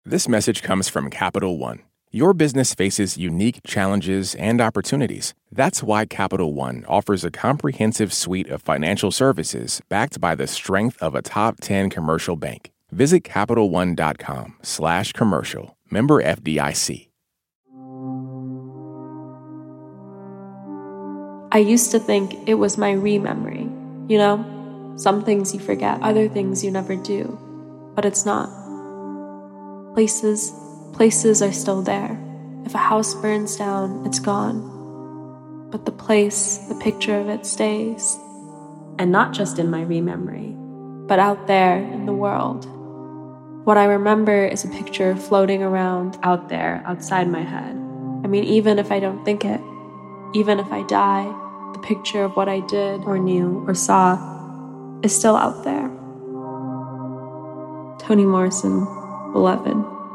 This message comes from Capital One. Your business faces unique challenges and opportunities. That's why Capital One offers a comprehensive suite of financial services backed by the strength of a top 10 commercial bank. Visit CapitalOne.com/commercial. Member FDIC. I used to think it was my rememory. You know, some things you forget, other things you never do. But it's not. Places are still there. If a house burns down, it's gone. But the place, the picture of it stays. And not just in my rememory, but out there in the world. What I remember is a picture floating around out there, outside my head. I mean, even if I don't think it, even if I die, the picture of what I did or knew or saw is still out there. Toni Morrison, Beloved.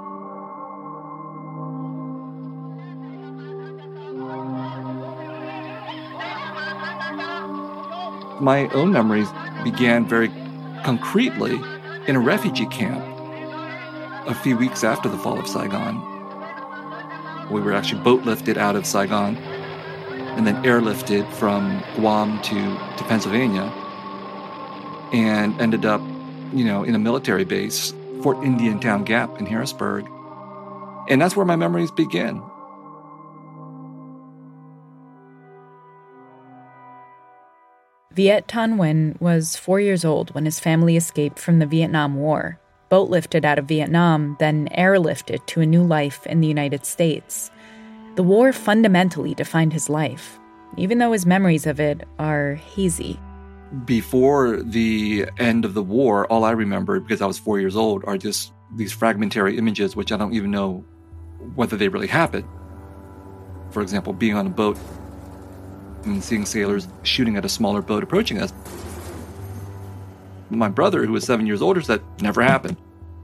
My own memories began very concretely in a refugee camp a few weeks after the fall of Saigon. We were actually boat lifted out of Saigon and then airlifted from Guam to Pennsylvania and ended up, in a military base, Fort Indiantown Gap in Harrisburg. And that's where my memories begin. Viet Thanh Nguyen was 4 years old when his family escaped from the Vietnam War, boat-lifted out of Vietnam, then airlifted to a new life in the United States. The war fundamentally defined his life, even though his memories of it are hazy. Before the end of the war, all I remember, because I was 4 years old, are just these fragmentary images, which I don't even know whether they really happened. For example, being on a boat and seeing sailors shooting at a smaller boat approaching us. My brother, who was 7 years older, said, never happened.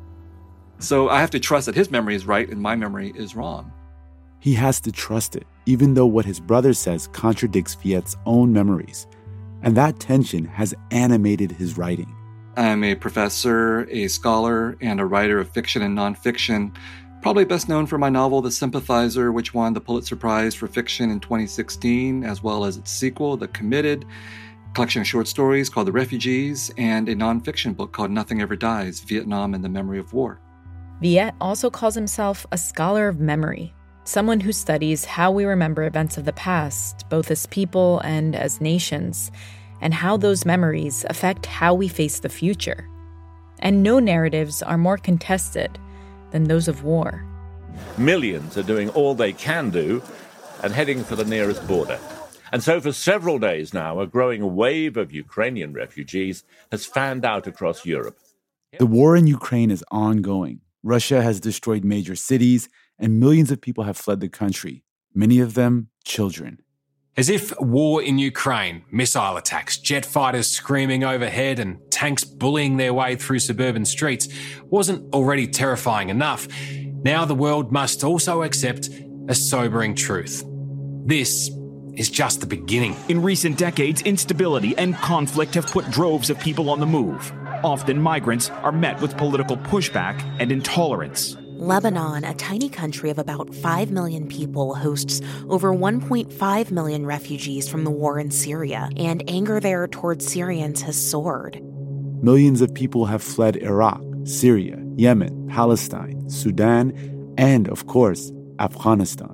So I have to trust that his memory is right and my memory is wrong. He has to trust it, even though what his brother says contradicts Viet's own memories. And that tension has animated his writing. I'm a professor, a scholar, and a writer of fiction and nonfiction, probably best known for my novel, The Sympathizer, which won the Pulitzer Prize for Fiction in 2016, as well as its sequel, The Committed, a collection of short stories called The Refugees, and a nonfiction book called Nothing Ever Dies, Vietnam and the Memory of War. Viet also calls himself a scholar of memory, someone who studies how we remember events of the past, both as people and as nations, and how those memories affect how we face the future. And no narratives are more contested than those of war. Millions are doing all they can do and heading for the nearest border. And so for several days now, a growing wave of Ukrainian refugees has fanned out across Europe. The war in Ukraine is ongoing. Russia has destroyed major cities, and millions of people have fled the country, many of them children. As if war in Ukraine, missile attacks, jet fighters screaming overhead and tanks bullying their way through suburban streets wasn't already terrifying enough, now the world must also accept a sobering truth. This is just the beginning. In recent decades, instability and conflict have put droves of people on the move. Often migrants are met with political pushback and intolerance. Lebanon, a tiny country of about 5 million people, hosts over 1.5 million refugees from the war in Syria, and anger there towards Syrians has soared. Millions of people have fled Iraq, Syria, Yemen, Palestine, Sudan, and, of course, Afghanistan.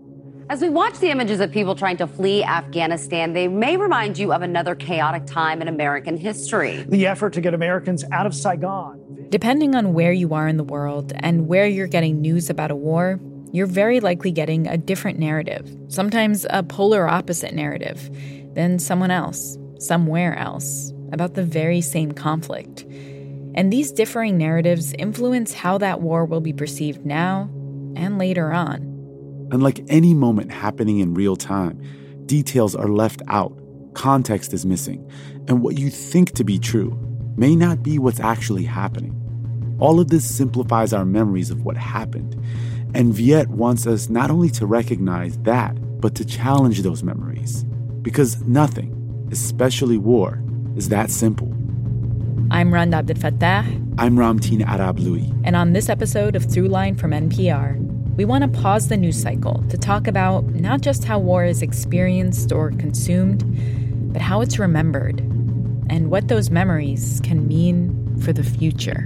As we watch the images of people trying to flee Afghanistan, they may remind you of another chaotic time in American history. The effort to get Americans out of Saigon. Depending on where you are in the world and where you're getting news about a war, you're very likely getting a different narrative, sometimes a polar opposite narrative, than someone else, somewhere else, about the very same conflict. And these differing narratives influence how that war will be perceived now and later on. Unlike any moment happening in real time, details are left out, context is missing, and what you think to be true may not be what's actually happening. All of this simplifies our memories of what happened, and Viet wants us not only to recognize that, but to challenge those memories. Because nothing, especially war, is that simple. I'm Rand Abdelfatah. I'm Ramteen Arablouei. And on this episode of Throughline from NPR, we want to pause the news cycle to talk about not just how war is experienced or consumed, but how it's remembered and what those memories can mean for the future.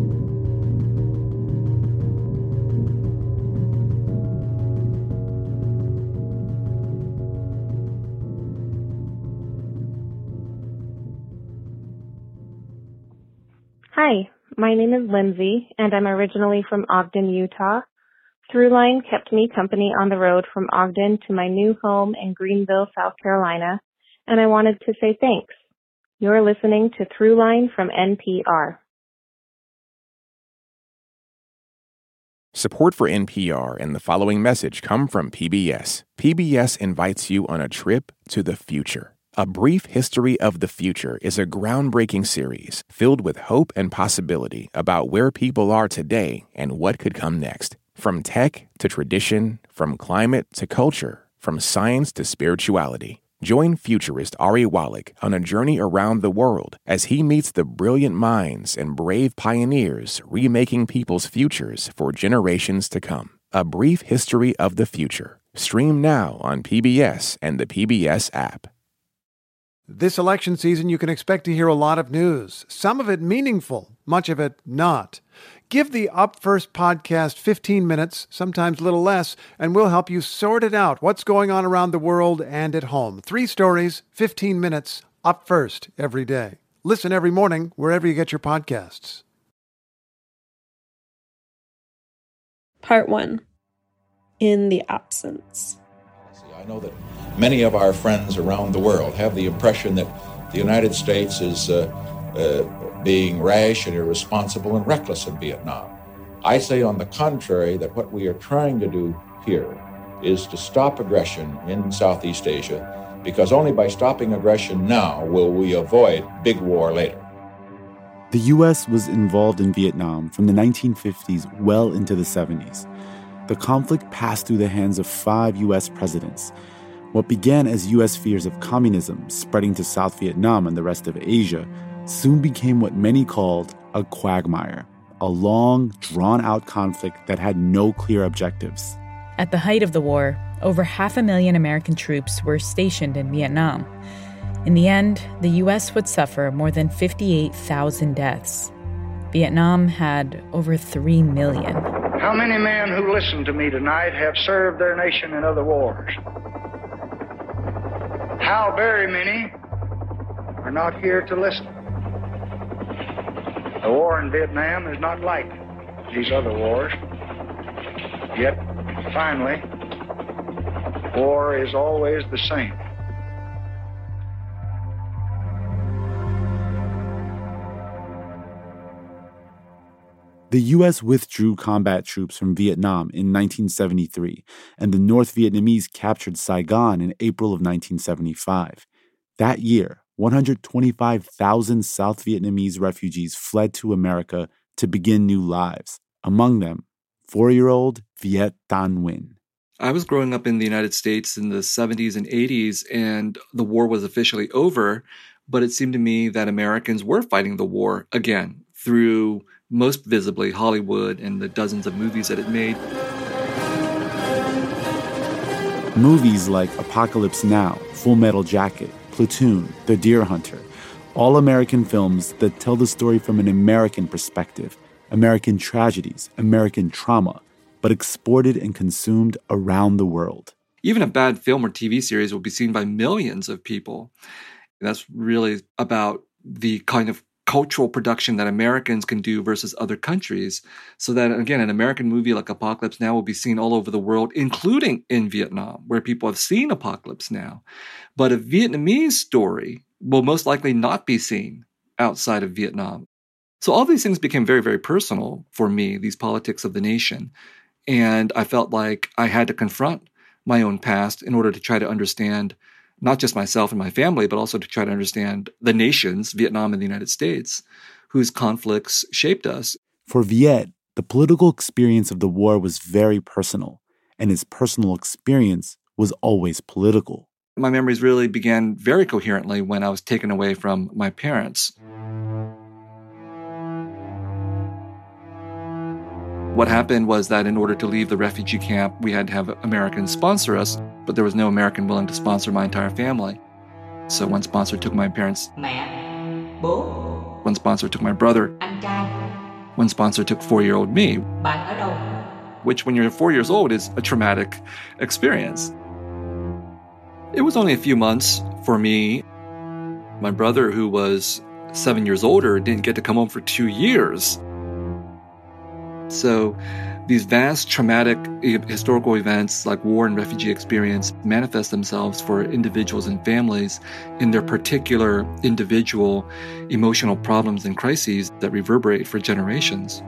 Hi, my name is Lindsay, and I'm originally from Ogden, Utah. Throughline kept me company on the road from Ogden to my new home in Greenville, South Carolina, and I wanted to say thanks. You're listening to Throughline from NPR. Support for NPR and the following message come from PBS. PBS invites you on a trip to the future. A Brief History of the Future is a groundbreaking series filled with hope and possibility about where people are today and what could come next. From tech to tradition, from climate to culture, from science to spirituality. Join futurist Ari Wallach on a journey around the world as he meets the brilliant minds and brave pioneers remaking people's futures for generations to come. A Brief History of the Future. Stream now on PBS and the PBS app. This election season, you can expect to hear a lot of news, some of it meaningful, much of it not. Give the Up First podcast 15 minutes, sometimes a little less, and we'll help you sort it out, what's going on around the world and at home. 3 stories, 15 minutes, Up First every day. Listen every morning wherever you get your podcasts. Part 1. In the absence. I know that many of our friends around the world have the impression that the United States is being rash and irresponsible and reckless in Vietnam. I say, on the contrary, that what we are trying to do here is to stop aggression in Southeast Asia, because only by stopping aggression now will we avoid big war later. The U.S. was involved in Vietnam from the 1950s well into the 70s. The conflict passed through the hands of 5 U.S. presidents. What began as U.S. fears of communism spreading to South Vietnam and the rest of Asia soon became what many called a quagmire, a long, drawn-out conflict that had no clear objectives. At the height of the war, over 500,000 American troops were stationed in Vietnam. In the end, the U.S. would suffer more than 58,000 deaths. Vietnam had over 3 million. How many men who listen to me tonight have served their nation in other wars? How very many are not here to listen? The war in Vietnam is not like these other wars. Yet, finally, war is always the same. The U.S. withdrew combat troops from Vietnam in 1973, and the North Vietnamese captured Saigon in April of 1975. That year, 125,000 South Vietnamese refugees fled to America to begin new lives. Among them, 4-year-old Viet Thanh Nguyen. I was growing up in the United States in the 70s and 80s, and the war was officially over, but it seemed to me that Americans were fighting the war again through, most visibly, Hollywood and the dozens of movies that it made. Movies like Apocalypse Now, Full Metal Jacket, Platoon, The Deer Hunter, all American films that tell the story from an American perspective, American tragedies, American trauma, but exported and consumed around the world. Even a bad film or TV series will be seen by millions of people. And that's really about the kind of cultural production that Americans can do versus other countries. So that, again, an American movie like Apocalypse Now will be seen all over the world, including in Vietnam, where people have seen Apocalypse Now. But a Vietnamese story will most likely not be seen outside of Vietnam. So all these things became very, very personal for me, these politics of the nation. And I felt like I had to confront my own past in order to try to understand not just myself and my family, but also to try to understand the nations, Vietnam and the United States, whose conflicts shaped us. For Viet, the political experience of the war was very personal, and his personal experience was always political. My memories really began very coherently when I was taken away from my parents. What happened was that in order to leave the refugee camp, we had to have Americans sponsor us, but there was no American willing to sponsor my entire family. So one sponsor took my parents. One sponsor took my brother. One sponsor took 4-year-old me. Which, when you're 4 years old, is a traumatic experience. It was only a few months for me. My brother, who was 7 years older, didn't get to come home for 2 years. So these vast traumatic historical events like war and refugee experience manifest themselves for individuals and families in their particular individual emotional problems and crises that reverberate for generations.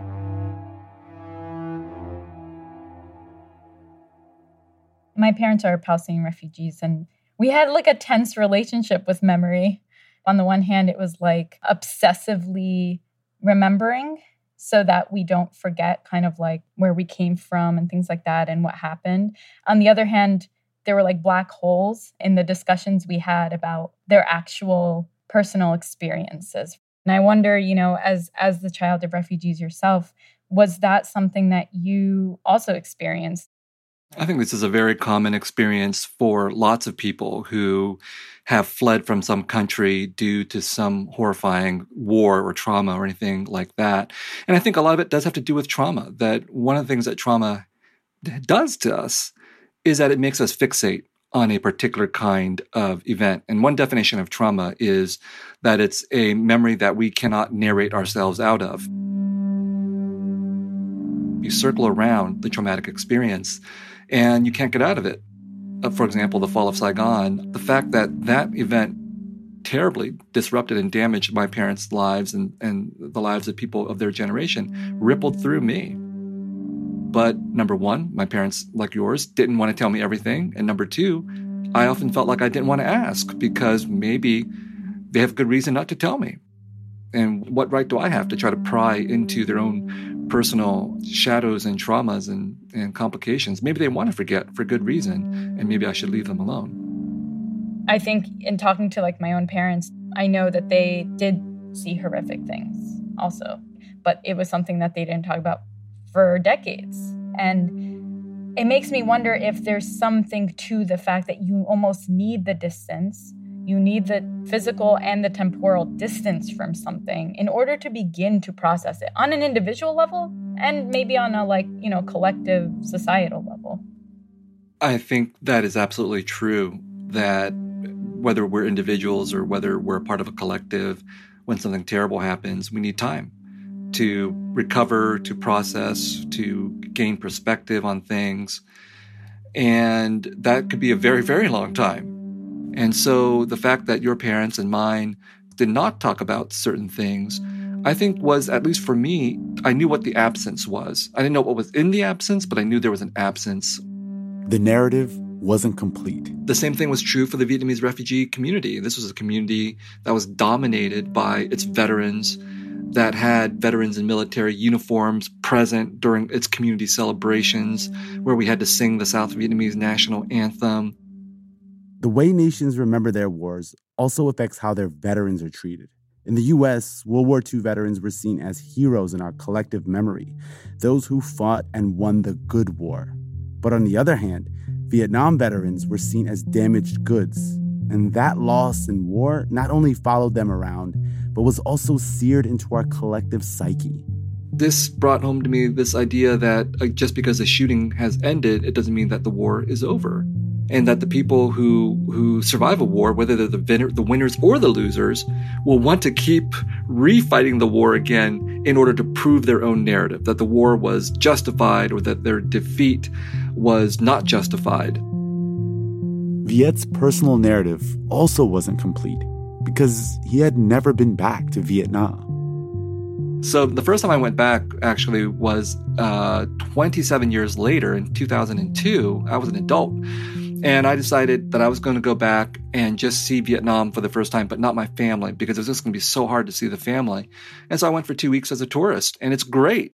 My parents are Palestinian refugees, and we had like a tense relationship with memory. On the one hand, it was like obsessively remembering so that we don't forget kind of like where we came from and things like that and what happened. On the other hand, there were like black holes in the discussions we had about their actual personal experiences. And I wonder, you know, as the child of refugees yourself, was that something that you also experienced? I think this is a very common experience for lots of people who have fled from some country due to some horrifying war or trauma or anything like that. And I think a lot of it does have to do with trauma, that one of the things that trauma does to us is that it makes us fixate on a particular kind of event. And one definition of trauma is that it's a memory that we cannot narrate ourselves out of. You circle around the traumatic experience and you can't get out of it. For example, the fall of Saigon, the fact that that event terribly disrupted and damaged my parents' lives and the lives of people of their generation rippled through me. But number one, my parents, like yours, didn't want to tell me everything. And number two, I often felt like I didn't want to ask because maybe they have good reason not to tell me. And what right do I have to try to pry into their own personal shadows and traumas and complications? Maybe they want to forget for good reason, and maybe I should leave them alone. I think in talking to like my own parents, I know that they did see horrific things also, but it was something that they didn't talk about for decades. And it makes me wonder if there's something to the fact that you almost need the distance. You need the physical and the temporal distance from something in order to begin to process it on an individual level and maybe on a collective societal level. I think that is absolutely true, that whether we're individuals or whether we're a part of a collective, when something terrible happens, we need time to recover, to process, to gain perspective on things. And that could be a very, very long time. And so the fact that your parents and mine did not talk about certain things, I think was, at least for me, I knew what the absence was. I didn't know what was in the absence, but I knew there was an absence. The narrative wasn't complete. The same thing was true for the Vietnamese refugee community. This was a community that was dominated by its veterans, that had veterans in military uniforms present during its community celebrations, where we had to sing the South Vietnamese national anthem. The way nations remember their wars also affects how their veterans are treated. In the U.S., World War II veterans were seen as heroes in our collective memory, those who fought and won the good war. But on the other hand, Vietnam veterans were seen as damaged goods. And that loss in war not only followed them around, but was also seared into our collective psyche. This brought home to me this idea that just because the shooting has ended, it doesn't mean that the war is over. And that the people who survive a war, whether they're the winners or the losers, will want to keep refighting the war again in order to prove their own narrative, that the war was justified or that their defeat was not justified. Viet's personal narrative also wasn't complete because he had never been back to Vietnam. So the first time I went back actually was 27 years later in 2002. I was an adult. And I decided that I was going to go back and just see Vietnam for the first time, but not my family, because it was just going to be so hard to see the family. And so I went for 2 weeks as a tourist, and it's great.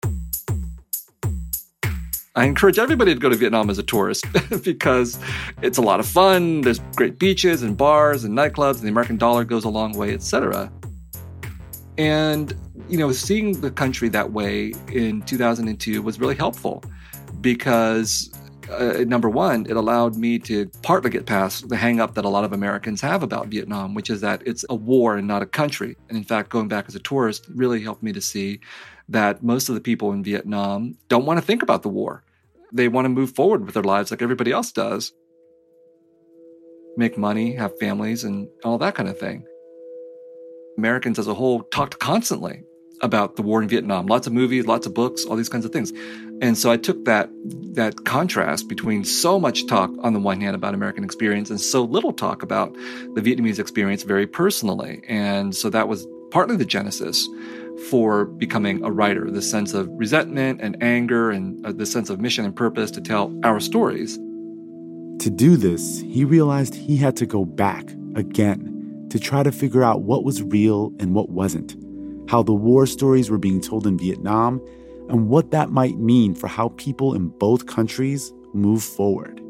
I encourage everybody to go to Vietnam as a tourist because it's a lot of fun. There's great beaches and bars and nightclubs, and the American dollar goes a long way, etc. And Seeing the country that way in 2002 was really helpful because, number one, it allowed me to partly get past the hang-up that a lot of Americans have about Vietnam, which is that it's a war and not a country. And in fact, going back as a tourist really helped me to see that most of the people in Vietnam don't want to think about the war. They want to move forward with their lives like everybody else does. Make money, have families, and all that kind of thing. Americans as a whole talked constantly about the war in Vietnam. Lots of movies, lots of books, all these kinds of things. And so I took that contrast between so much talk on the one hand about American experience and so little talk about the Vietnamese experience very personally. And so that was partly the genesis for becoming a writer, the sense of resentment and anger and the sense of mission and purpose to tell our stories. To do this, he realized he had to go back again to try to figure out what was real and what wasn't, how the war stories were being told in Vietnam, and what that might mean for how people in both countries move forward.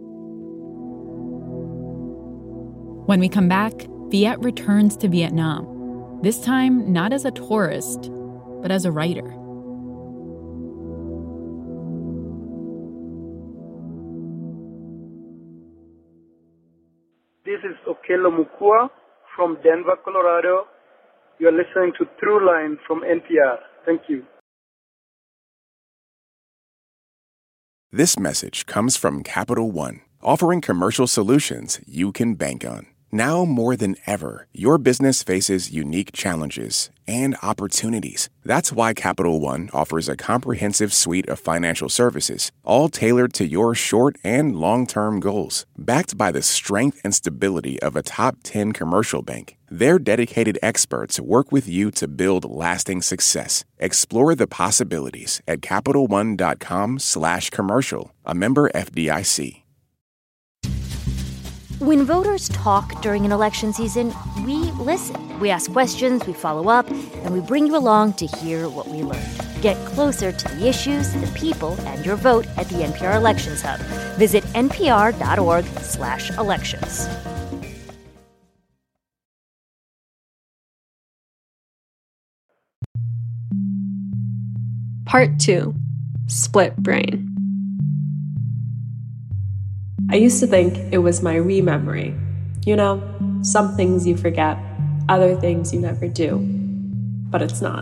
When we come back, Viet returns to Vietnam, this time not as a tourist, but as a writer. This is Okelo Mukua from Denver, Colorado. You're listening to Throughline from NPR. Thank you. This message comes from Capital One, offering commercial solutions you can bank on. Now more than ever, your business faces unique challenges and opportunities. That's why Capital One offers a comprehensive suite of financial services, all tailored to your short and long-term goals. Backed by the strength and stability of a top 10 commercial bank, their dedicated experts work with you to build lasting success. Explore the possibilities at CapitalOne.com/commercial, a member FDIC. When voters talk during an election season, we listen. We ask questions, we follow up, and we bring you along to hear what we learned. Get closer to the issues, the people, and your vote at the NPR Elections Hub. Visit npr.org/elections. Part 2. Split Brain. I used to think it was my rememory. Some things you forget, other things you never do. But it's not.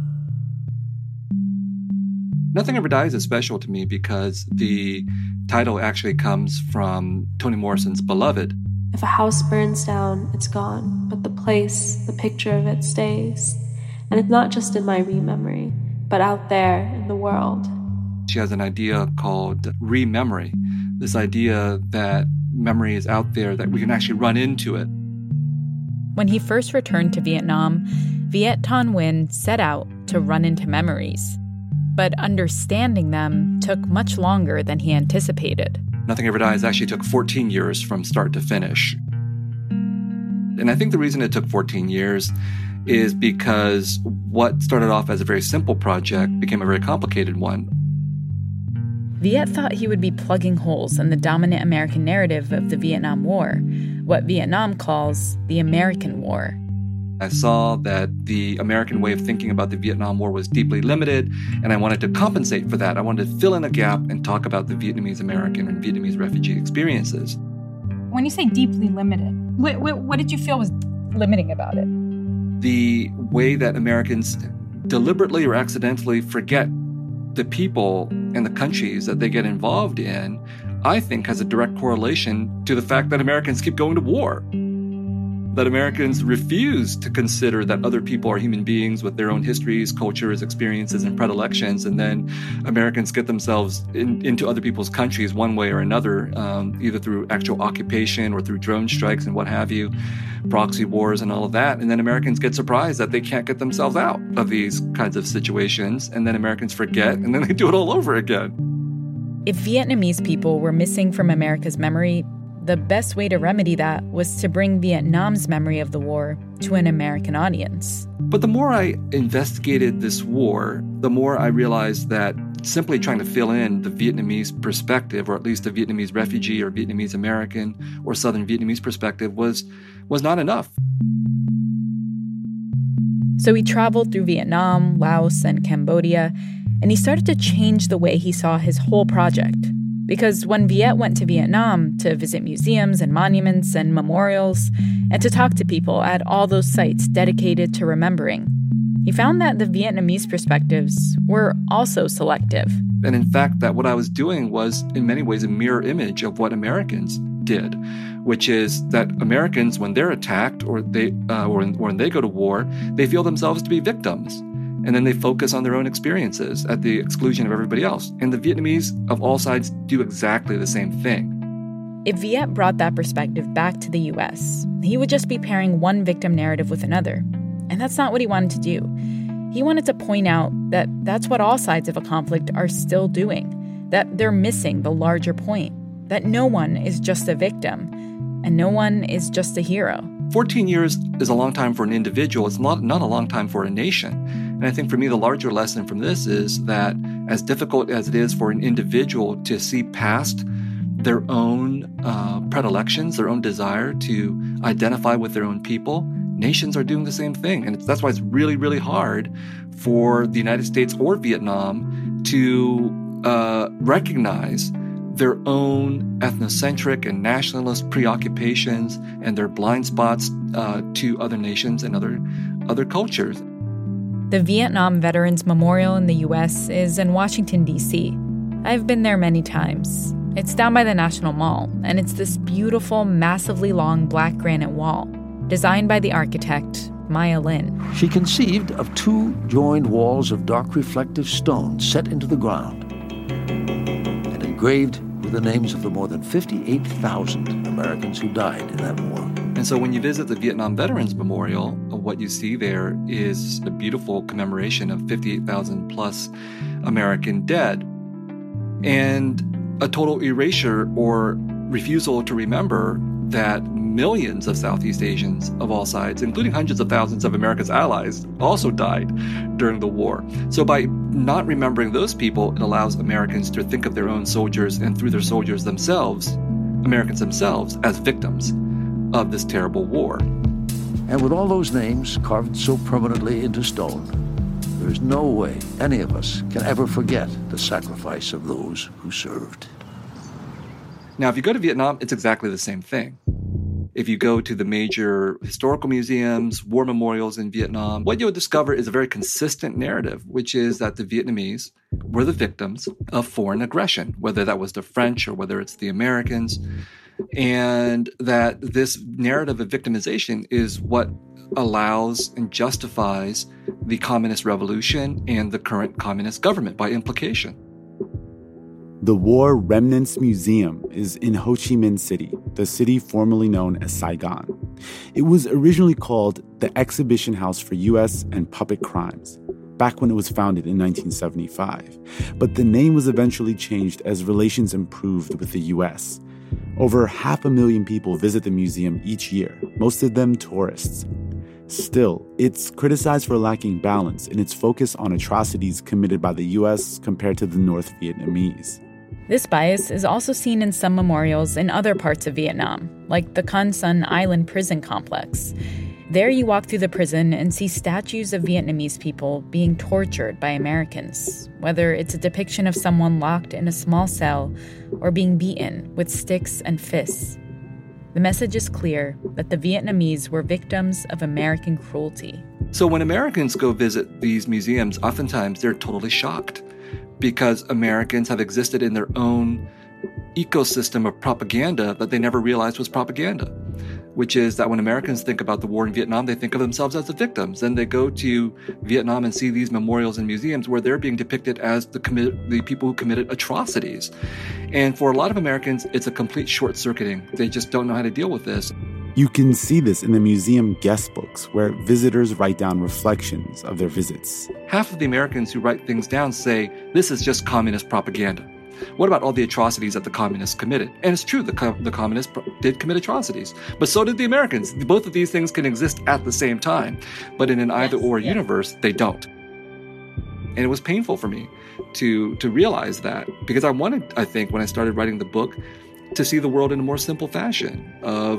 Nothing Ever Dies is special to me because the title actually comes from Toni Morrison's Beloved. If a house burns down, it's gone, but the place, the picture of it stays. And it's not just in my rememory, but out there in the world. She has an idea called rememory, this idea that memory is out there, that we can actually run into it. When he first returned to Vietnam, Viet Thanh Nguyen set out to run into memories. But understanding them took much longer than he anticipated. Nothing Ever Dies actually took 14 years from start to finish. And I think the reason it took 14 years is because what started off as a very simple project became a very complicated one. Viet thought he would be plugging holes in the dominant American narrative of the Vietnam War, what Vietnam calls the American War. I saw that the American way of thinking about the Vietnam War was deeply limited, and I wanted to compensate for that. I wanted to fill in a gap and talk about the Vietnamese American and Vietnamese refugee experiences. When you say deeply limited, what did you feel was limiting about it? The way that Americans deliberately or accidentally forget the people and the countries that they get involved in, I think has a direct correlation to the fact that Americans keep going to war. That Americans refuse to consider that other people are human beings with their own histories, cultures, experiences, and predilections, and then Americans get themselves into other people's countries one way or another, either through actual occupation or through drone strikes and what have you, proxy wars and all of that, and then Americans get surprised that they can't get themselves out of these kinds of situations, and then Americans forget, and then they do it all over again. If Vietnamese people were missing from America's memory, the best way to remedy that was to bring Vietnam's memory of the war to an American audience. But the more I investigated this war, the more I realized that simply trying to fill in the Vietnamese perspective, or at least the Vietnamese refugee or Vietnamese American or Southern Vietnamese perspective, was not enough. So he traveled through Vietnam, Laos, and Cambodia, and he started to change the way he saw his whole project. Because when Viet went to Vietnam to visit museums and monuments and memorials, and to talk to people at all those sites dedicated to remembering, he found that the Vietnamese perspectives were also selective. And in fact, that what I was doing was in many ways a mirror image of what Americans did, which is that Americans, when they're attacked or when they go to war, they feel themselves to be victims. And then they focus on their own experiences at the exclusion of everybody else. And the Vietnamese of all sides do exactly the same thing. If Viet brought that perspective back to the U.S., he would just be pairing one victim narrative with another. And that's not what he wanted to do. He wanted to point out that that's what all sides of a conflict are still doing, that they're missing the larger point, that no one is just a victim, and no one is just a hero. 14 years is a long time for an individual. It's not a long time for a nation. And I think for me, the larger lesson from this is that as difficult as it is for an individual to see past their own predilections, their own desire to identify with their own people, nations are doing the same thing. And that's why it's really, really hard for the United States or Vietnam to recognize their own ethnocentric and nationalist preoccupations and their blind spots to other nations and other cultures. The Vietnam Veterans Memorial in the U.S. is in Washington, D.C. I've been there many times. It's down by the National Mall, and it's this beautiful, massively long black granite wall, designed by the architect Maya Lin. She conceived of two joined walls of dark reflective stone set into the ground and engraved with the names of the more than 58,000 Americans who died in that war. And so when you visit the Vietnam Veterans Memorial, what you see there is a beautiful commemoration of 58,000 plus American dead and a total erasure or refusal to remember that millions of Southeast Asians of all sides, including hundreds of thousands of America's allies, also died during the war. So by not remembering those people, it allows Americans to think of their own soldiers and through their soldiers themselves, Americans themselves, as victims of this terrible war. And with all those names carved so permanently into stone, there is no way any of us can ever forget the sacrifice of those who served. Now, if you go to Vietnam, it's exactly the same thing. If you go to the major historical museums, war memorials in Vietnam, what you'll discover is a very consistent narrative, which is that the Vietnamese were the victims of foreign aggression, whether that was the French or whether it's the Americans, and that this narrative of victimization is what allows and justifies the communist revolution and the current communist government by implication. The War Remnants Museum is in Ho Chi Minh City, the city formerly known as Saigon. It was originally called the Exhibition House for U.S. and Puppet Crimes, back when it was founded in 1975. But the name was eventually changed as relations improved with the U.S. Over 500,000 people visit the museum each year, most of them tourists. Still, it's criticized for lacking balance in its focus on atrocities committed by the U.S. compared to the North Vietnamese. This bias is also seen in some memorials in other parts of Vietnam, like the Con Son Island prison complex. There you walk through the prison and see statues of Vietnamese people being tortured by Americans, whether it's a depiction of someone locked in a small cell or being beaten with sticks and fists. The message is clear that the Vietnamese were victims of American cruelty. So when Americans go visit these museums, oftentimes they're totally shocked because Americans have existed in their own ecosystem of propaganda that they never realized was propaganda, which is that when Americans think about the war in Vietnam, they think of themselves as the victims. Then they go to Vietnam and see these memorials and museums where they're being depicted as the people who committed atrocities. And for a lot of Americans, it's a complete short-circuiting. They just don't know how to deal with this. You can see this in the museum guest books, where visitors write down reflections of their visits. Half of the Americans who write things down say, this is just communist propaganda. What about all the atrocities that the communists committed? And it's true, the communists did commit atrocities, but so did the Americans. Both of these things can exist at the same time, but in an either-or universe, they don't. And it was painful for me to realize that, because I wanted, I think, when I started writing the book, to see the world in a more simple fashion of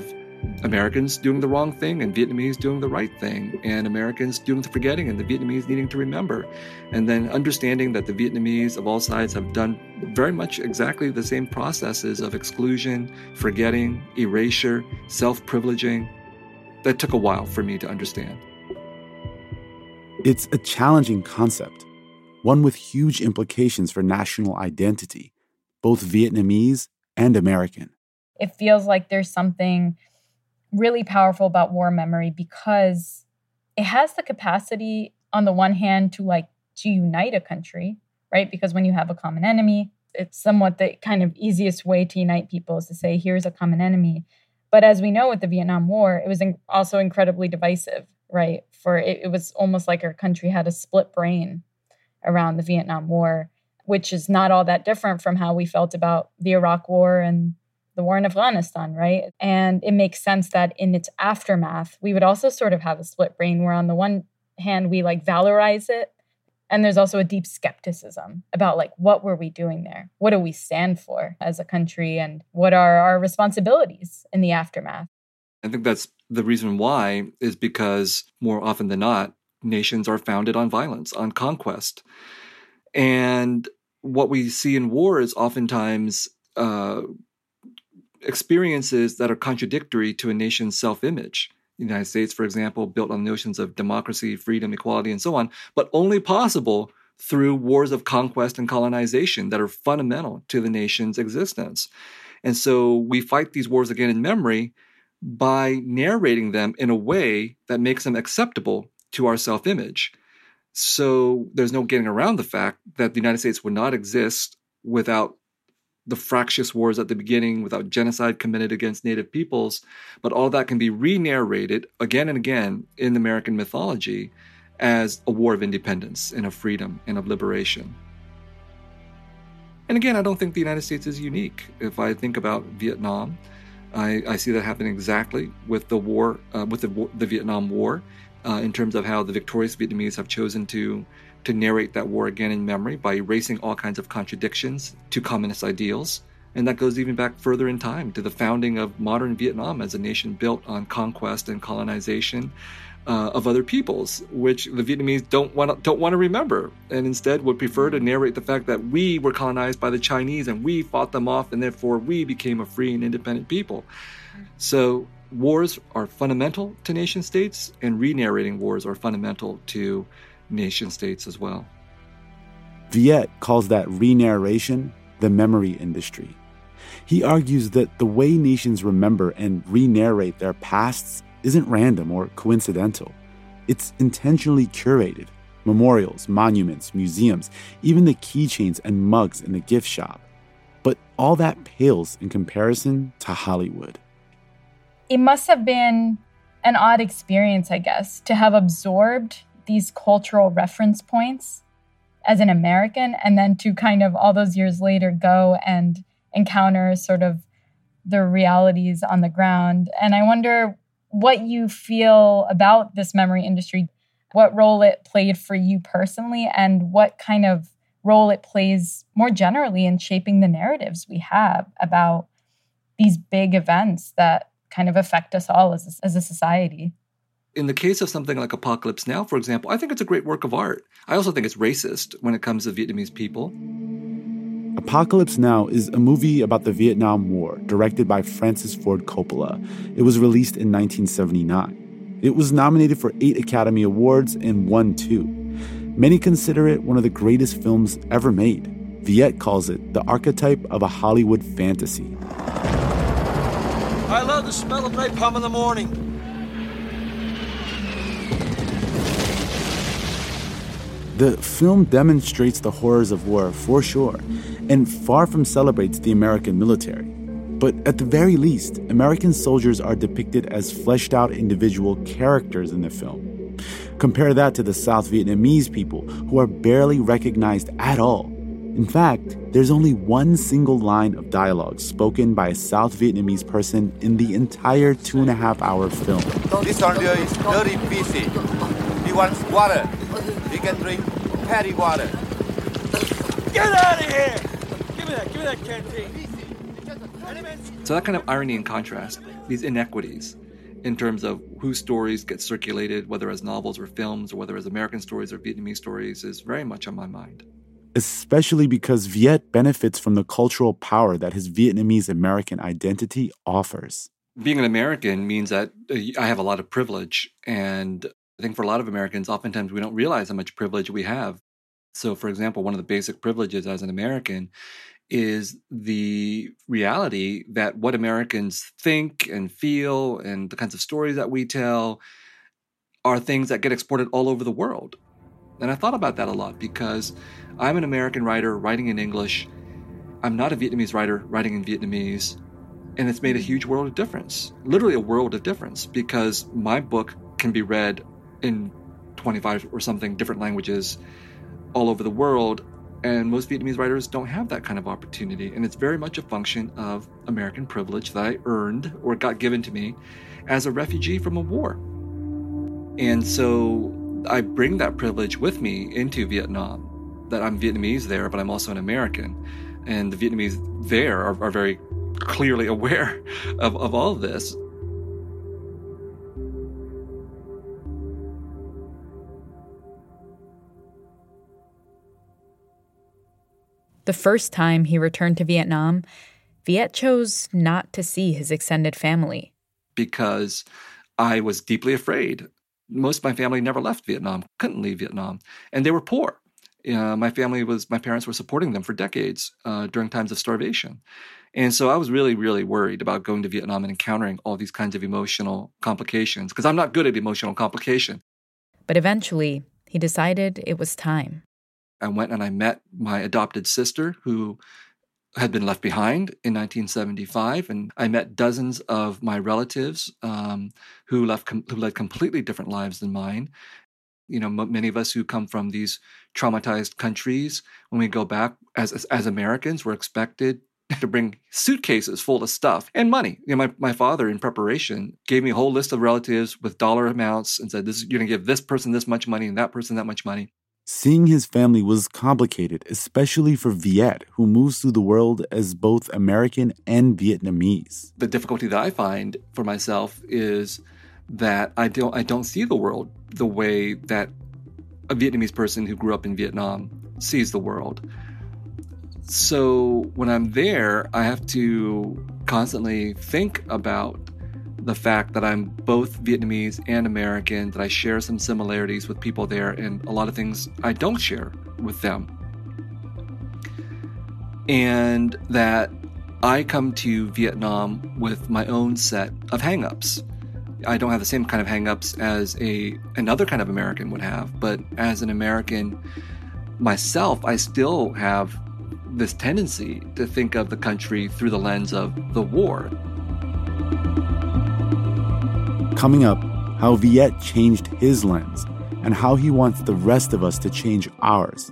Americans doing the wrong thing and Vietnamese doing the right thing, and Americans doing the forgetting and the Vietnamese needing to remember. And then understanding that the Vietnamese of all sides have done very much exactly the same processes of exclusion, forgetting, erasure, self-privileging. That took a while for me to understand. It's a challenging concept, one with huge implications for national identity, both Vietnamese and American. It feels like there's something really powerful about war memory because it has the capacity, on the one hand, to unite a country, right? Because when you have a common enemy, it's somewhat the kind of easiest way to unite people is to say, here's a common enemy. But as we know with the Vietnam War, it was also incredibly divisive, right? For it was almost like our country had a split brain around the Vietnam War, which is not all that different from how we felt about the Iraq War and the war in Afghanistan, right? And it makes sense that in its aftermath, we would also sort of have a split brain where on the one hand, we valorize it. And there's also a deep skepticism about what were we doing there? What do we stand for as a country? And what are our responsibilities in the aftermath? I think that's the reason why is because more often than not, nations are founded on violence, on conquest. And what we see in war is oftentimes experiences that are contradictory to a nation's self-image. The United States, for example, built on notions of democracy, freedom, equality, and so on, but only possible through wars of conquest and colonization that are fundamental to the nation's existence. And so we fight these wars again in memory by narrating them in a way that makes them acceptable to our self-image. So there's no getting around the fact that the United States would not exist without the fractious wars at the beginning, without genocide committed against Native peoples, but all that can be re-narrated again and again in American mythology as a war of independence and of freedom and of liberation. And again, I don't think the United States is unique. If I think about Vietnam, I see that happen exactly with the war, with the Vietnam War, in terms of how the victorious Vietnamese have chosen to narrate that war again in memory by erasing all kinds of contradictions to communist ideals. And that goes even back further in time to the founding of modern Vietnam as a nation built on conquest and colonization of other peoples, which the Vietnamese don't want to remember, and instead would prefer to narrate the fact that we were colonized by the Chinese and we fought them off and therefore we became a free and independent people. So wars are fundamental to nation states, and re-narrating wars are fundamental to nation states as well. Viet calls that re-narration the memory industry. He argues that the way nations remember and re-narrate their pasts isn't random or coincidental. It's intentionally curated. Memorials, monuments, museums, even the keychains and mugs in the gift shop. But all that pales in comparison to Hollywood. It must have been an odd experience, I guess, to have absorbed these cultural reference points as an American, and then to kind of all those years later go and encounter sort of the realities on the ground. And I wonder what you feel about this memory industry, what role it played for you personally, and what kind of role it plays more generally in shaping the narratives we have about these big events that kind of affect us all as a society. In the case of something like Apocalypse Now, for example, I think it's a great work of art. I also think it's racist when it comes to Vietnamese people. Apocalypse Now is a movie about the Vietnam War, directed by Francis Ford Coppola. It was released in 1979. It was nominated for 8 Academy Awards and won 2. Many consider it one of the greatest films ever made. Viet calls it the archetype of a Hollywood fantasy. I love the smell of napalm in the morning. The film demonstrates the horrors of war, for sure, and far from celebrates the American military. But at the very least, American soldiers are depicted as fleshed-out individual characters in the film. Compare that to the South Vietnamese people, who are barely recognized at all. In fact, there's only one single line of dialogue spoken by a South Vietnamese person in the entire 2.5-hour film. This soldier is very busy. He wants water. He can drink patty water. Get out of here! Give me that canteen. So that kind of irony and contrast, these inequities in terms of whose stories get circulated, whether as novels or films, or whether as American stories or Vietnamese stories, is very much on my mind. Especially because Viet benefits from the cultural power that his Vietnamese American identity offers. Being an American means that I have a lot of privilege. And I think for a lot of Americans, oftentimes we don't realize how much privilege we have. So, for example, one of the basic privileges as an American is the reality that what Americans think and feel and the kinds of stories that we tell are things that get exported all over the world. And I thought about that a lot because I'm an American writer writing in English. I'm not a Vietnamese writer writing in Vietnamese. And it's made a huge world of difference, literally a world of difference, because my book can be read in 25 or something different languages all over the world. And most Vietnamese writers don't have that kind of opportunity. And it's very much a function of American privilege that I earned or got given to me as a refugee from a war. And so I bring that privilege with me into Vietnam, that I'm Vietnamese there, but I'm also an American. And the Vietnamese there are very clearly aware of all of this. The first time he returned to Vietnam, Viet chose not to see his extended family. Because I was deeply afraid. Most of my family never left Vietnam, couldn't leave Vietnam, and they were poor. My parents were supporting them for decades during times of starvation. And so I was really, really worried about going to Vietnam and encountering all these kinds of emotional complications, because I'm not good at emotional complication. But eventually, he decided it was time. I went and I met my adopted sister who had been left behind in 1975. And I met dozens of my relatives who led completely different lives than mine. You know, many of us who come from these traumatized countries, when we go back as Americans, we're expected to bring suitcases full of stuff and money. You know, my father, in preparation, gave me a whole list of relatives with dollar amounts and said, you're going to give this person this much money and that person that much money. Seeing his family was complicated, especially for Viet, who moves through the world as both American and Vietnamese. The difficulty that I find for myself is that I don't see the world the way that a Vietnamese person who grew up in Vietnam sees the world. So when I'm there, I have to constantly think about the fact that I'm both Vietnamese and American, that I share some similarities with people there, and a lot of things I don't share with them. And that I come to Vietnam with my own set of hang-ups. I don't have the same kind of hang-ups as another kind of American would have, but as an American myself, I still have this tendency to think of the country through the lens of the war. Coming up, how Viet changed his lens and how he wants the rest of us to change ours.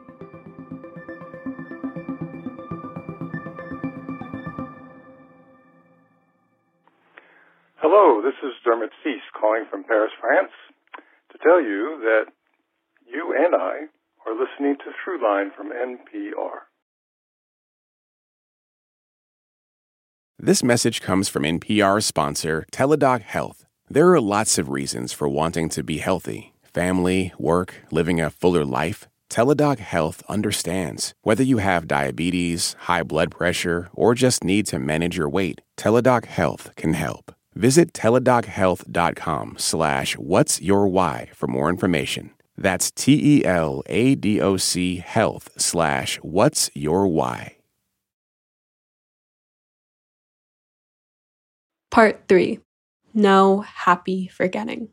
Hello, this is Dermot Cease calling from Paris, France, to tell you that you and I are listening to Throughline from NPR. This message comes from NPR's sponsor, Teladoc Health. There are lots of reasons for wanting to be healthy. Family, work, living a fuller life. Teladoc Health understands. Whether you have diabetes, high blood pressure, or just need to manage your weight, Teladoc Health can help. Visit teladochealth.com/whatsyourwhy for more information. That's TELADOC health/whatsyourwhy. Part 3. No happy forgetting.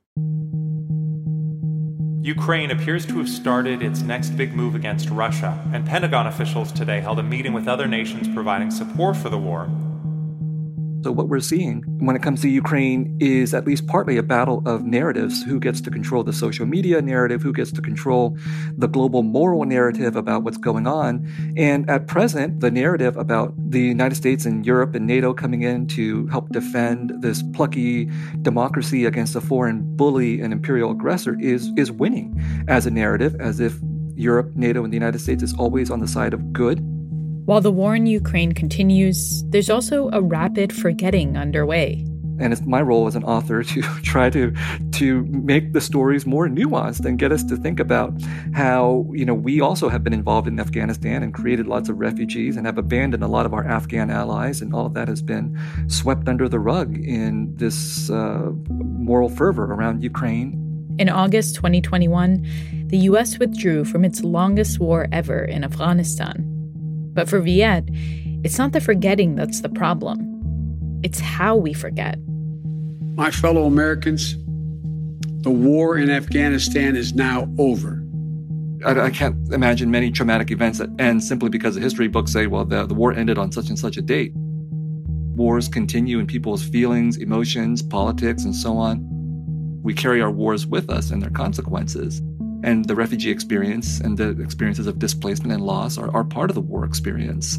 Ukraine appears to have started its next big move against Russia, and Pentagon officials today held a meeting with other nations providing support for the war. So what we're seeing when it comes to Ukraine is at least partly a battle of narratives. Who gets to control the social media narrative? Who gets to control the global moral narrative about what's going on? And at present, the narrative about the United States and Europe and NATO coming in to help defend this plucky democracy against a foreign bully and imperial aggressor is winning as a narrative, as if Europe, NATO, and the United States is always on the side of good. While the war in Ukraine continues, there's also a rapid forgetting underway. And it's my role as an author to try to make the stories more nuanced and get us to think about how, we also have been involved in Afghanistan and created lots of refugees and have abandoned a lot of our Afghan allies, and all of that has been swept under the rug in this moral fervor around Ukraine. In August 2021, the U.S. withdrew from its longest war ever in Afghanistan. But for Viet, it's not the forgetting that's the problem. It's how we forget. My fellow Americans, the war in Afghanistan is now over. I can't imagine many traumatic events that end simply because the history books say, well, the war ended on such and such a date. Wars continue in people's feelings, emotions, politics, and so on. We carry our wars with us and their consequences. And the refugee experience and the experiences of displacement and loss are part of the war experience.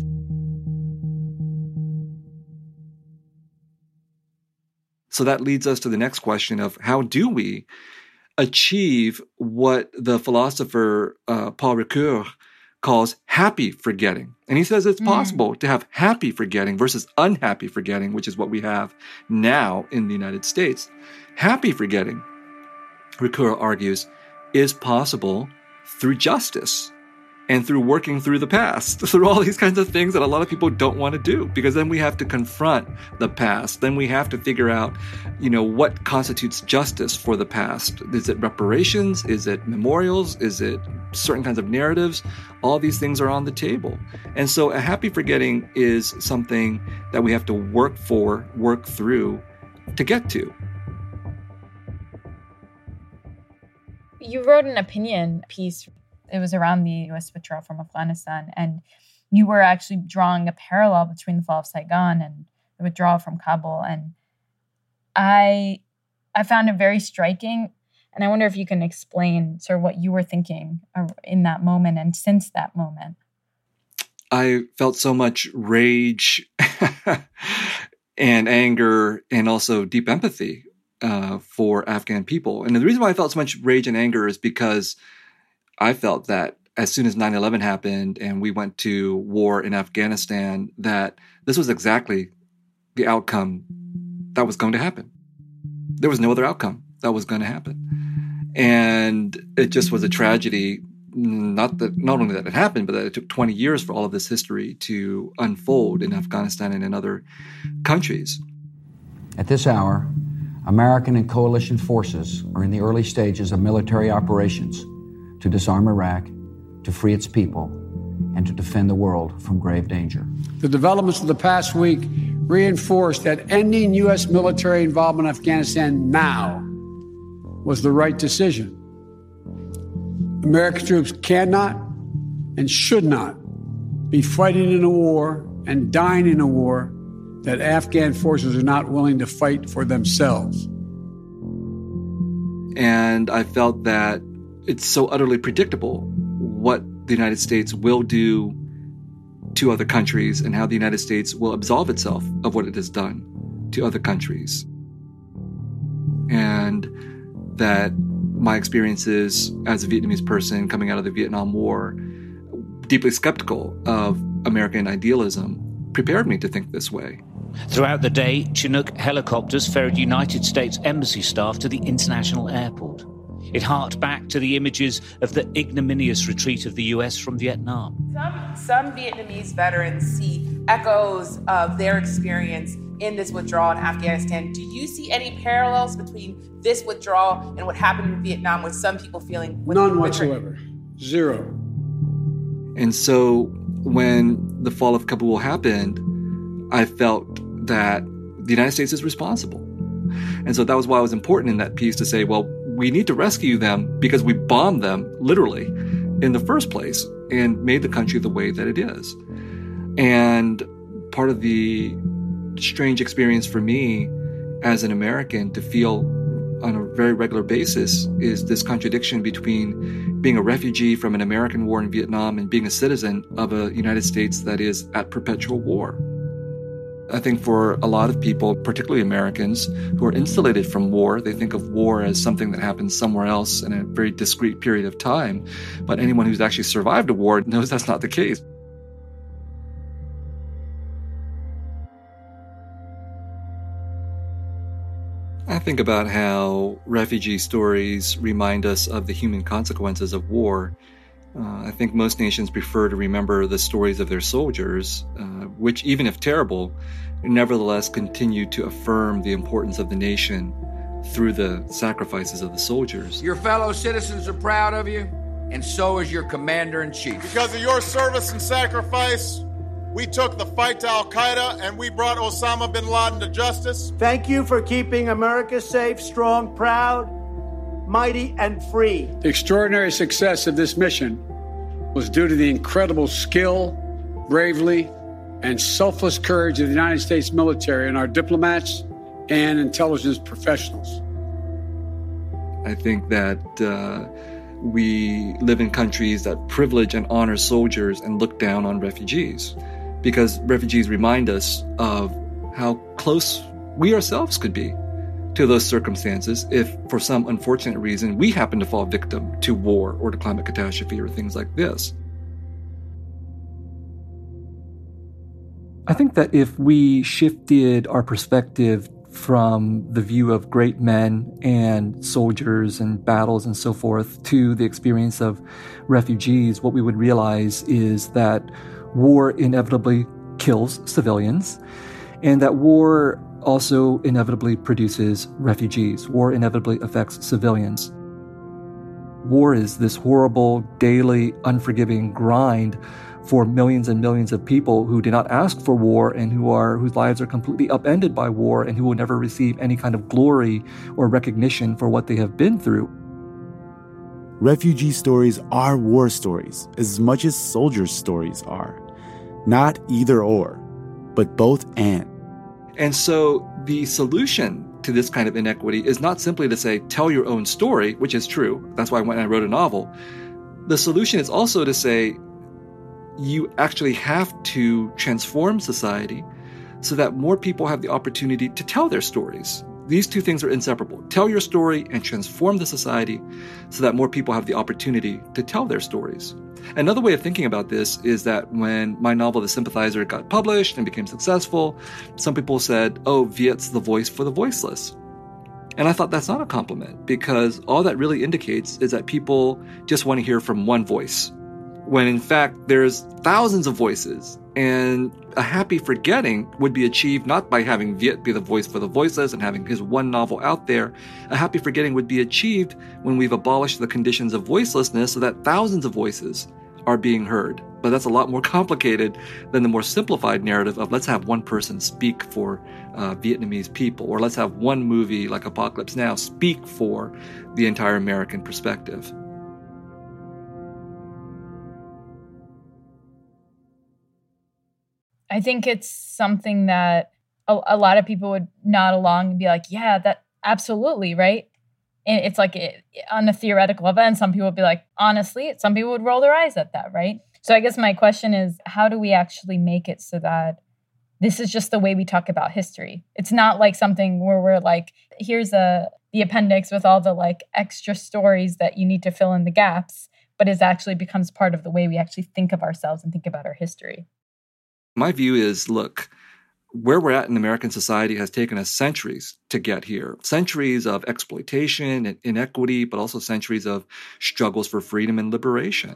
So that leads us to the next question of how do we achieve what the philosopher Paul Ricoeur calls happy forgetting. And he says it's possible to have happy forgetting versus unhappy forgetting, which is what we have now in the United States. Happy forgetting, Ricoeur argues, is possible through justice and through working through the past, through all these kinds of things that a lot of people don't want to do, because then we have to confront the past. Then we have to figure out, what constitutes justice for the past. Is it reparations? Is it memorials? Is it certain kinds of narratives? All these things are on the table. And so a happy forgetting is something that we have to work through to get to. You wrote an opinion piece. It was around the U.S. withdrawal from Afghanistan, and you were actually drawing a parallel between the fall of Saigon and the withdrawal from Kabul. And I found it very striking, and I wonder if you can explain sort of what you were thinking in that moment and since that moment. I felt so much rage and anger and also deep empathy for Afghan people. And the reason why I felt so much rage and anger is because I felt that as soon as 9/11 happened and we went to war in Afghanistan, that this was exactly the outcome that was going to happen. There was no other outcome that was going to happen. And it just was a tragedy, not only that it happened, but that it took 20 years for all of this history to unfold in Afghanistan and in other countries. At this hour, American and coalition forces are in the early stages of military operations to disarm Iraq, to free its people, and to defend the world from grave danger. The developments of the past week reinforced that ending U.S. military involvement in Afghanistan now was the right decision. American troops cannot and should not be fighting in a war and dying in a war that Afghan forces are not willing to fight for themselves. And I felt that it's so utterly predictable what the United States will do to other countries and how the United States will absolve itself of what it has done to other countries. And that my experiences as a Vietnamese person coming out of the Vietnam War, deeply skeptical of American idealism, prepared me to think this way. Throughout the day, Chinook helicopters ferried United States Embassy staff to the international airport. It harked back to the images of the ignominious retreat of the U.S. from Vietnam. Some Vietnamese veterans see echoes of their experience in this withdrawal in Afghanistan. Do you see any parallels between this withdrawal and what happened in Vietnam with some people feeling? None whatsoever. Zero. And so when the fall of Kabul happened, I felt that the United States is responsible. And so that was why it was important in that piece to say, well, we need to rescue them because we bombed them, literally, in the first place and made the country the way that it is. And part of the strange experience for me as an American to feel on a very regular basis is this contradiction between being a refugee from an American war in Vietnam and being a citizen of a United States that is at perpetual war. I think for a lot of people, particularly Americans, who are insulated from war, they think of war as something that happens somewhere else in a very discrete period of time. But anyone who's actually survived a war knows that's not the case. I think about how refugee stories remind us of the human consequences of war. I think most nations prefer to remember the stories of their soldiers, which, even if terrible, nevertheless continue to affirm the importance of the nation through the sacrifices of the soldiers. Your fellow citizens are proud of you, and so is your commander-in-chief. Because of your service and sacrifice, we took the fight to Al-Qaeda and we brought Osama bin Laden to justice. Thank you for keeping America safe, strong, proud, mighty, and free. The extraordinary success of this mission was due to the incredible skill, bravery, and selfless courage of the United States military and our diplomats and intelligence professionals. I think that we live in countries that privilege and honor soldiers and look down on refugees, because refugees remind us of how close we ourselves could be to those circumstances if, for some unfortunate reason, we happen to fall victim to war or to climate catastrophe or things like this. I think that if we shifted our perspective from the view of great men and soldiers and battles and so forth to the experience of refugees, what we would realize is that war inevitably kills civilians, and that war also inevitably produces refugees. War inevitably affects civilians. War is this horrible, daily, unforgiving grind for millions and millions of people who did not ask for war and whose lives are completely upended by war and who will never receive any kind of glory or recognition for what they have been through. Refugee stories are war stories as much as soldiers' stories are. Not either or, but both and. And so the solution to this kind of inequity is not simply to say, tell your own story, which is true. That's why I went and I wrote a novel. The solution is also to say, you actually have to transform society so that more people have the opportunity to tell their stories. These two things are inseparable. Tell your story and transform the society so that more people have the opportunity to tell their stories. Another way of thinking about this is that when my novel, The Sympathizer, got published and became successful, some people said, oh, Viet's the voice for the voiceless. And I thought that's not a compliment, because all that really indicates is that people just want to hear from one voice, when in fact there's thousands of voices. And a happy forgetting would be achieved not by having Viet be the voice for the voiceless and having his one novel out there. A happy forgetting would be achieved when we've abolished the conditions of voicelessness so that thousands of voices are being heard. But that's a lot more complicated than the more simplified narrative of let's have one person speak for Vietnamese people, or let's have one movie like Apocalypse Now speak for the entire American perspective. I think it's something that a lot of people would nod along and be like, yeah, that absolutely, right? And it's like on a theoretical level, and some people would be like, honestly, some people would roll their eyes at that, right? So I guess my question is, how do we actually make it so that this is just the way we talk about history? It's not like something where we're like, here's the appendix with all the like extra stories that you need to fill in the gaps, but it actually becomes part of the way we actually think of ourselves and think about our history. My view is, look, where we're at in American society has taken us centuries to get here. Centuries of exploitation and inequity, but also centuries of struggles for freedom and liberation.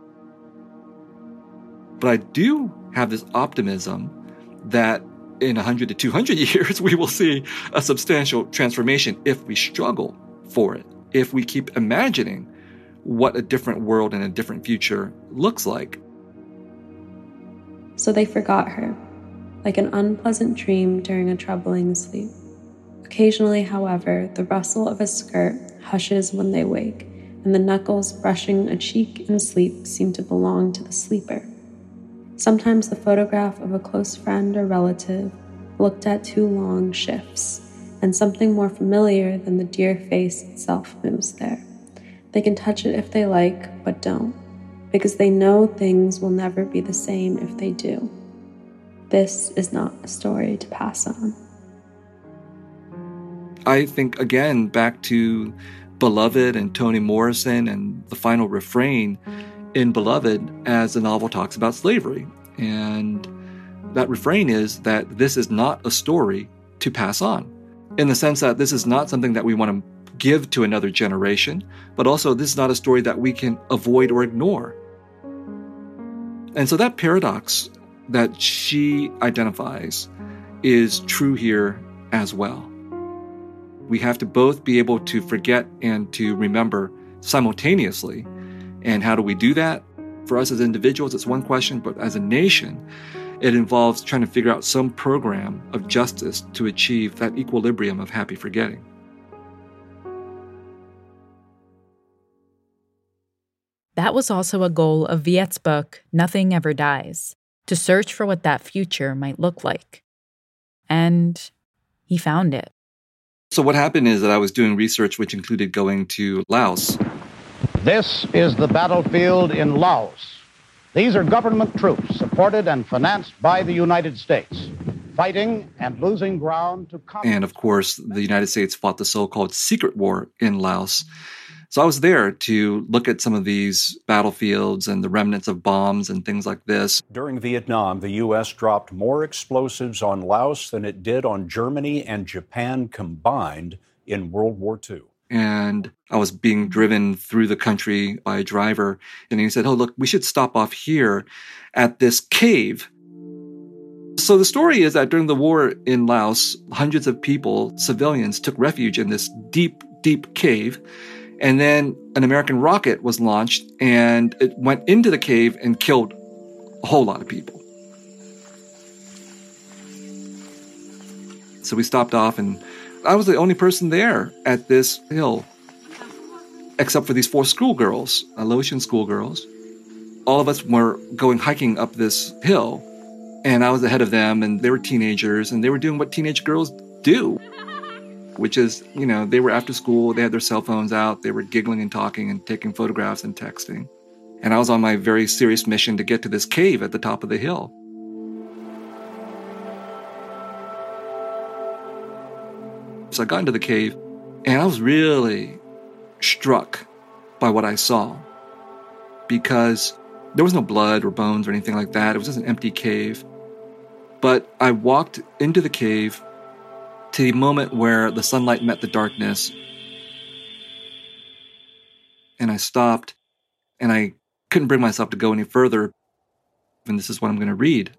But I do have this optimism that in 100 to 200 years, we will see a substantial transformation if we struggle for it, if we keep imagining what a different world and a different future looks like. So they forgot her, like an unpleasant dream during a troubling sleep. Occasionally, however, the rustle of a skirt hushes when they wake, and the knuckles brushing a cheek in sleep seem to belong to the sleeper. Sometimes the photograph of a close friend or relative looked at too long shifts, and something more familiar than the dear face itself moves there. They can touch it if they like, but don't, because they know things will never be the same if they do. This is not a story to pass on. I think, again, back to Beloved and Toni Morrison and the final refrain in Beloved as the novel talks about slavery. And that refrain is that this is not a story to pass on. in the sense that this is not something that we want to give to another generation, but also this is not a story that we can avoid or ignore. And so that paradox that she identifies is true here as well. We have to both be able to forget and to remember simultaneously. And how do we do that? For us as individuals, it's one question, but as a nation, it involves trying to figure out some program of justice to achieve that equilibrium of happy forgetting. That was also a goal of Viet's book, Nothing Ever Dies, to search for what that future might look like. And he found it. So what happened is that I was doing research which included going to Laos. This is the battlefield in Laos. These are government troops supported and financed by the United States, fighting and losing ground to combat. And of course, the United States fought the so-called secret war in Laos. So I was there to look at some of these battlefields and the remnants of bombs and things like this. During Vietnam, the U.S. dropped more explosives on Laos than it did on Germany and Japan combined in World War II. And I was being driven through the country by a driver, and he said, "Oh, look, we should stop off here at this cave." So the story is that during the war in Laos, hundreds of people, civilians, took refuge in this deep, deep cave. And then an American rocket was launched, and it went into the cave and killed a whole lot of people. So we stopped off, and I was the only person there at this hill, except for these 4 schoolgirls, Laotian schoolgirls. All of us were going hiking up this hill, and I was ahead of them, and they were teenagers, and they were doing what teenage girls do, which is, they were after school, they had their cell phones out, they were giggling and talking and taking photographs and texting. And I was on my very serious mission to get to this cave at the top of the hill. So I got into the cave, and I was really struck by what I saw, because there was no blood or bones or anything like that. It was just an empty cave. But I walked into the cave to the moment where the sunlight met the darkness, and I stopped, and I couldn't bring myself to go any further. And this is what I'm going to read.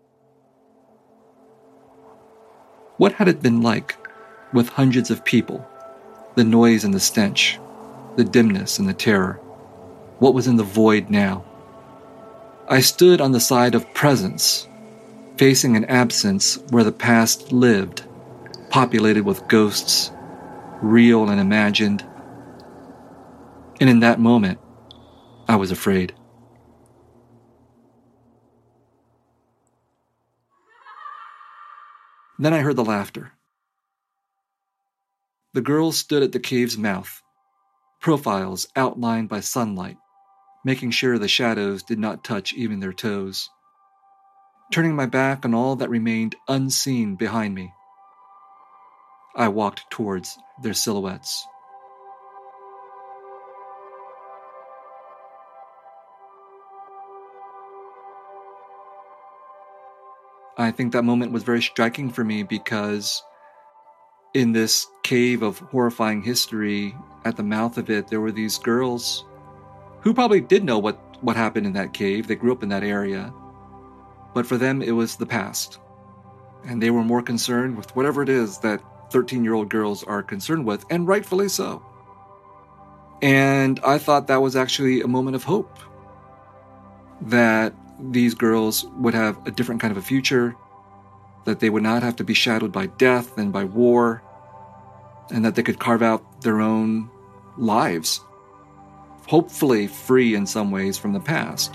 What had it been like with hundreds of people? The noise and the stench, the dimness and the terror. What was in the void now? I stood on the side of presence, facing an absence where the past lived, populated with ghosts, real and imagined. And in that moment, I was afraid. Then I heard the laughter. The girls stood at the cave's mouth, profiles outlined by sunlight, making sure the shadows did not touch even their toes. Turning my back on all that remained unseen behind me, I walked towards their silhouettes. I think that moment was very striking for me because in this cave of horrifying history, at the mouth of it, there were these girls who probably did know what happened in that cave. They grew up in that area. But for them, it was the past. And they were more concerned with whatever it is that 13-year-old girls are concerned with, and rightfully so. And I thought that was actually a moment of hope, that these girls would have a different kind of a future, that they would not have to be shadowed by death and by war, and that they could carve out their own lives, hopefully free in some ways from the past.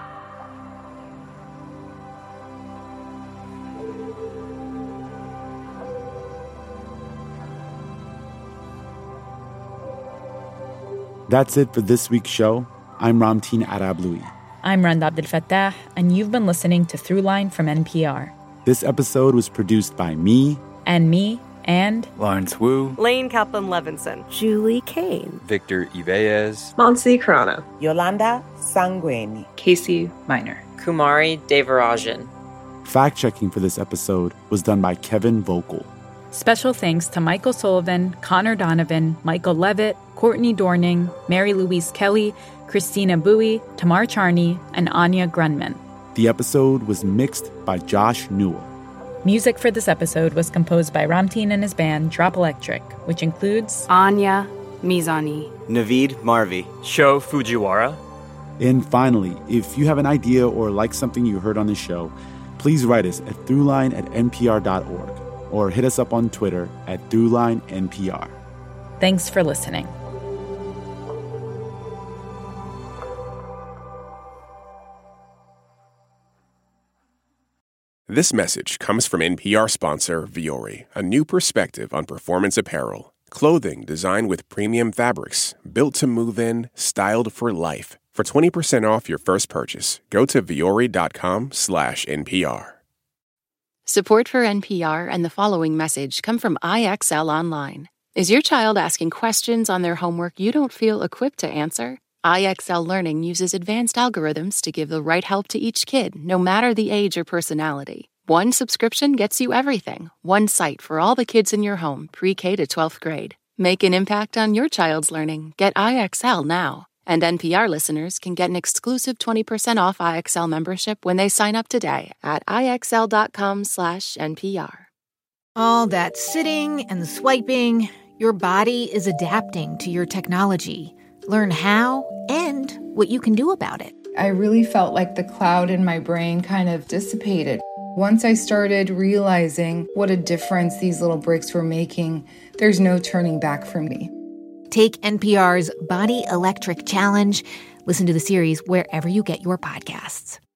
That's it for this week's show. I'm Ramteen Arablouei. I'm Randa Abdel Fattah, and you've been listening to Throughline from NPR. This episode was produced by me. And Lawrence Wu. Lane Kaplan-Levinson. Julie Kane. Victor Iveyes. Monsi Krana. Yolanda Sangweni. Casey Minor. Kumari Devarajan. Fact-checking for this episode was done by Kevin Vogel. Special thanks to Michael Sullivan, Connor Donovan, Michael Levitt, Courtney Dorning, Mary Louise Kelly, Christina Bowie, Tamar Charney, and Anya Grunman. The episode was mixed by Josh Newell. Music for this episode was composed by Ramteen and his band Drop Electric, which includes Anya Mizani, Naveed Marvi, Sho Fujiwara. And finally, if you have an idea or like something you heard on the show, please write us at throughline@npr.org or hit us up on Twitter at throughlinenpr. Thanks for listening. This message comes from NPR sponsor Vuori, a new perspective on performance apparel. Clothing designed with premium fabrics, built to move in, styled for life. For 20% off your first purchase, go to vuori.com/NPR. Support for NPR and the following message come from IXL Online. Is your child asking questions on their homework you don't feel equipped to answer? IXL Learning uses advanced algorithms to give the right help to each kid, no matter the age or personality. One subscription gets you everything. One site for all the kids in your home, pre-K to 12th grade. Make an impact on your child's learning. Get IXL now. And NPR listeners can get an exclusive 20% off IXL membership when they sign up today at IXL.com/NPR. All that sitting and swiping, your body is adapting to your technology. Learn how and what you can do about it. I really felt like the cloud in my brain kind of dissipated. Once I started realizing what a difference these little breaks were making, there's no turning back for me. Take NPR's Body Electric Challenge. Listen to the series wherever you get your podcasts.